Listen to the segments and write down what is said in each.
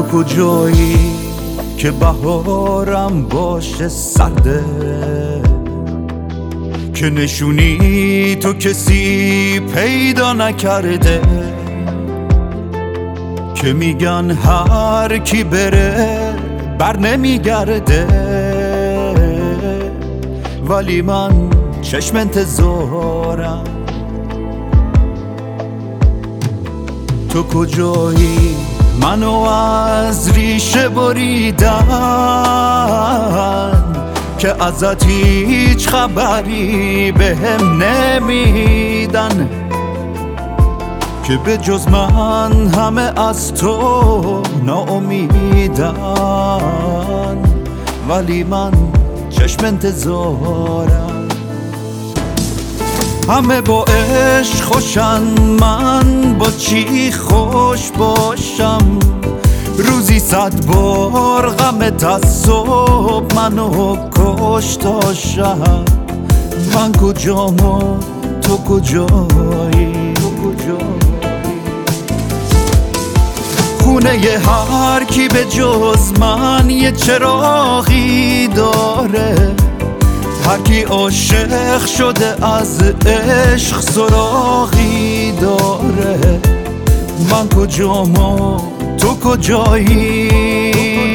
کجایی که بهارم باشه سرده، که نشونی تو کسی پیدا نکرده، که میگن هر کی بره بر نمیگرده، ولی من چشم انتظارم. تو کجایی منو از ریشه بریدن، که ازت هیچ خبری بهم نمیدن، که به جز من همه از تو ناامیدن، ولی من چشم انتظارم. همه با عشق خوشن، من با چی خوش باشم؟ روزی 100 بار غمت از صبح منو کش تا شب. من کجام و تو کجایی؟ خونه ی هر کی به جز من یه چراغی داره، هر کی عاشق شده از عشق سراغی داره. من کجام و تو کجایی؟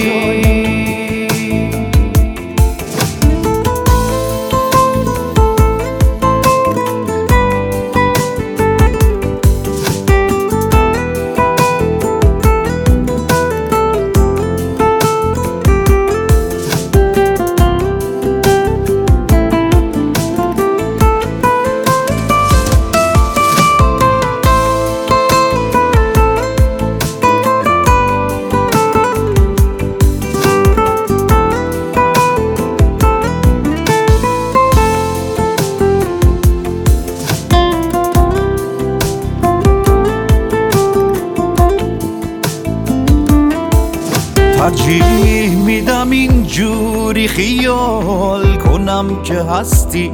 ترجیح میدم اینجوری خیال کنم که هستی،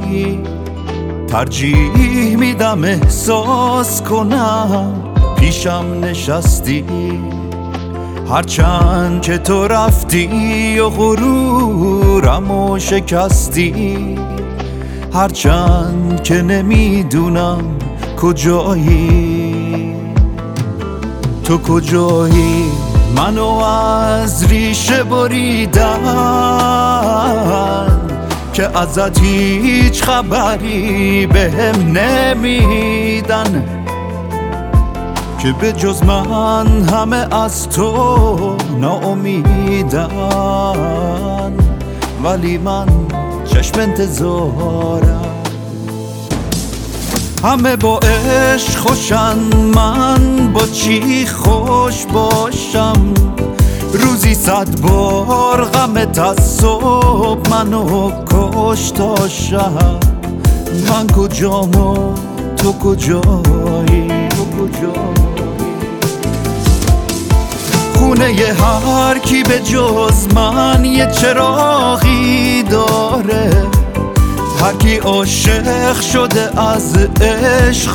ترجیح میدم احساس کنم پیشم نشستی. هرچند که تو رفتی و غرورمو شکستی، هرچند که نمیدونم کجایی. تو کجایی منو از ریشه بریدن، که ازت هیچ خبری بهم نمیدن، که به جز من همه از تو ناامیدن، ولی من چشم انتظارم. همه با عشق خوشن، من با چی خوش باشم؟ روزی 100 بار غمت از صبح منو کش تا شب. من کجام و تو کجایی؟ خونه ی هر کی به جز من یه چراغی داره، هر کی عاشق شده از عشق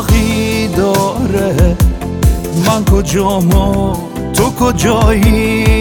سراغی داره. من کجام و تو کجایی؟